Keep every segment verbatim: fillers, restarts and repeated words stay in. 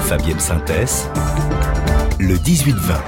Fabienne Synthèse, le dix-huit vingt.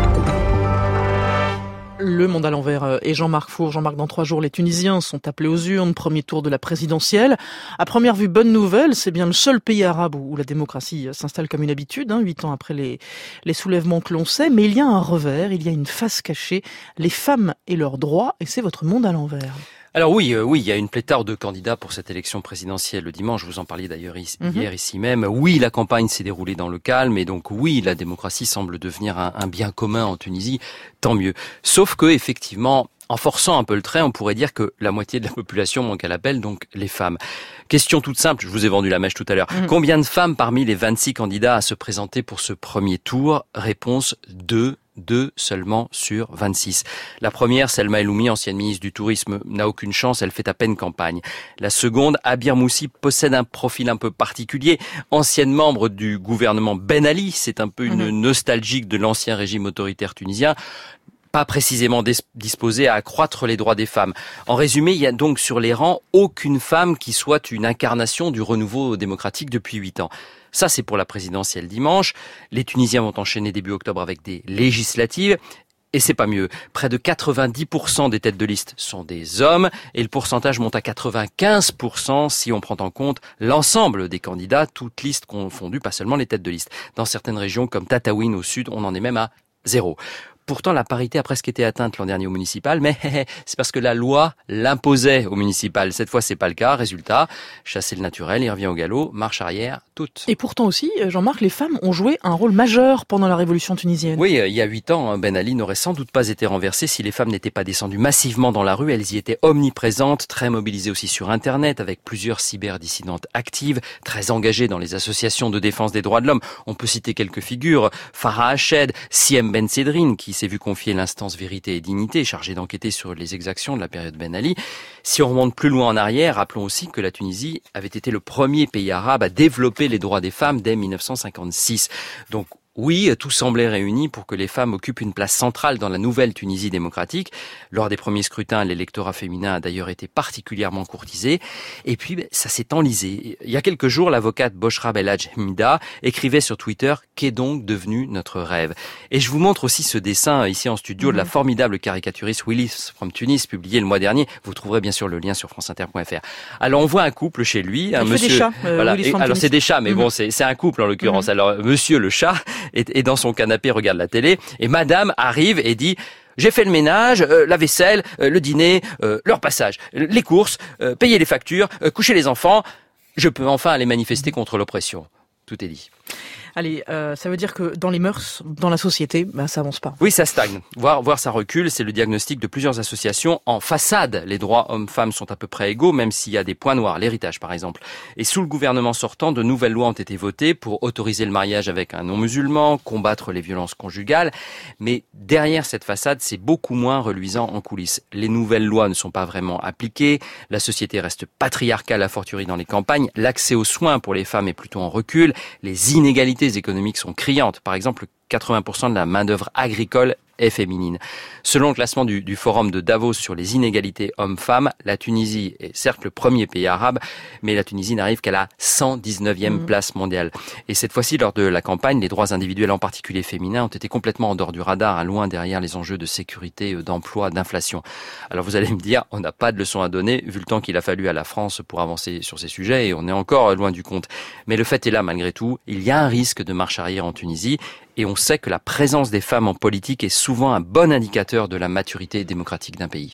Le Monde à l'envers et Jean-Marc Four. Jean-Marc, dans trois jours, les Tunisiens sont appelés aux urnes, premier tour de la présidentielle. À première vue, bonne nouvelle, c'est bien le seul pays arabe où la démocratie s'installe comme une habitude, hein, huit ans après les, les soulèvements que l'on sait. Mais il y a un revers, il y a une face cachée, les femmes et leurs droits, et c'est votre Monde à l'envers. Alors oui, euh, oui, il y a une pléthore de candidats pour cette élection présidentielle le dimanche. Vous en parliez d'ailleurs hier mm-hmm. ici même. Oui, la campagne s'est déroulée dans le calme, et donc oui, la démocratie semble devenir un, un bien commun en Tunisie. Tant mieux. Sauf que effectivement, en forçant un peu le trait, on pourrait dire que la moitié de la population manque à l'appel, donc les femmes. Question toute simple, je vous ai vendu la mèche tout à l'heure. Mmh. Combien de femmes parmi les vingt-six candidats à se présenter pour ce premier tour? Réponse deux. Deux seulement sur vingt-six. La première, Selma Eloumi, ancienne ministre du Tourisme, n'a aucune chance, elle fait à peine campagne. La seconde, Abir Moussi, possède un profil un peu particulier. Ancienne membre du gouvernement Ben Ali, c'est un peu une mmh. nostalgique de l'ancien régime autoritaire tunisien, pas précisément disposée à accroître les droits des femmes. En résumé, il y a donc sur les rangs aucune femme qui soit une incarnation du renouveau démocratique depuis huit ans. Ça, c'est pour la présidentielle dimanche. Les Tunisiens vont enchaîner début octobre avec des législatives. Et c'est pas mieux. Près de quatre-vingt-dix pour cent des têtes de liste sont des hommes, et le pourcentage monte à quatre-vingt-quinze pour cent si on prend en compte l'ensemble des candidats, toutes listes confondues, pas seulement les têtes de liste. Dans certaines régions comme Tataouine au sud, on en est même à zéro. Pourtant, la parité a presque été atteinte l'an dernier au municipal, mais c'est parce que la loi l'imposait au municipal. Cette fois, c'est pas le cas. Résultat, chasser le naturel, il revient au galop, marche arrière, toute. Et pourtant aussi, Jean-Marc, les femmes ont joué un rôle majeur pendant la révolution tunisienne. Oui, il y a huit ans, Ben Ali n'aurait sans doute pas été renversé si les femmes n'étaient pas descendues massivement dans la rue. Elles y étaient omniprésentes, très mobilisées aussi sur Internet, avec plusieurs cyberdissidentes actives, très engagées dans les associations de défense des droits de l'homme. On peut citer quelques figures. Farah Hached, Siem Ben Sedrine, qui s'est vu confier l'instance Vérité et Dignité, chargée d'enquêter sur les exactions de la période Ben Ali. Si on remonte plus loin en arrière, rappelons aussi que la Tunisie avait été le premier pays arabe à développer les droits des femmes dès dix-neuf cent cinquante-six. Donc, oui, tout semblait réuni pour que les femmes occupent une place centrale dans la nouvelle Tunisie démocratique. Lors des premiers scrutins, l'électorat féminin a d'ailleurs été particulièrement courtisé. Et puis, ça s'est enlisé. Il y a quelques jours, l'avocate Boshra Belhadj Hamida écrivait sur Twitter « Qu'est donc devenu notre rêve ?» Et je vous montre aussi ce dessin ici en studio mmh. de la formidable caricaturiste Willis from Tunis, publié le mois dernier. Vous trouverez bien sûr le lien sur france inter point f r. Alors, on voit un couple chez lui, un Il monsieur... fait des chats, euh, voilà. Willis Et, from alors, Tunis. c'est des chats, mais mmh. bon, c'est, c'est un couple en l'occurrence. Mmh. Alors, monsieur le chat... Et, et dans son canapé regarde la télé, et madame arrive et dit « J'ai fait le ménage, euh, la vaisselle, euh, le dîner, euh, leur passage, les courses, euh, payer les factures, euh, coucher les enfants. Je peux enfin aller manifester contre l'oppression. » Tout est dit. Allez, euh, ça veut dire que dans les mœurs, dans la société, bah, ça avance pas. Oui, ça stagne. Voir, voir ça recule, c'est le diagnostic de plusieurs associations. En façade, les droits hommes-femmes sont à peu près égaux, même s'il y a des points noirs, l'héritage par exemple. Et sous le gouvernement sortant, de nouvelles lois ont été votées pour autoriser le mariage avec un non-musulman, combattre les violences conjugales. Mais derrière cette façade, c'est beaucoup moins reluisant en coulisses. Les nouvelles lois ne sont pas vraiment appliquées, la société reste patriarcale à fortiori dans les campagnes, l'accès aux soins pour les femmes est plutôt en recul, les inégalités économiques sont criantes. Par exemple, quatre-vingts pour cent de la main-d'œuvre agricole est féminine. Selon le classement du, du forum de Davos sur les inégalités hommes-femmes, la Tunisie est certes le premier pays arabe, mais la Tunisie n'arrive qu'à la cent dix-neuvième mmh. place mondiale. Et cette fois-ci, lors de la campagne, les droits individuels, en particulier féminins, ont été complètement en dehors du radar, hein, loin derrière les enjeux de sécurité, d'emploi, d'inflation. Alors vous allez me dire, on n'a pas de leçon à donner, vu le temps qu'il a fallu à la France pour avancer sur ces sujets, et on est encore loin du compte. Mais le fait est là, malgré tout, il y a un risque de marche arrière en Tunisie, et on sait que la présence des femmes en politique est souvent un bon indicateur de la maturité démocratique d'un pays.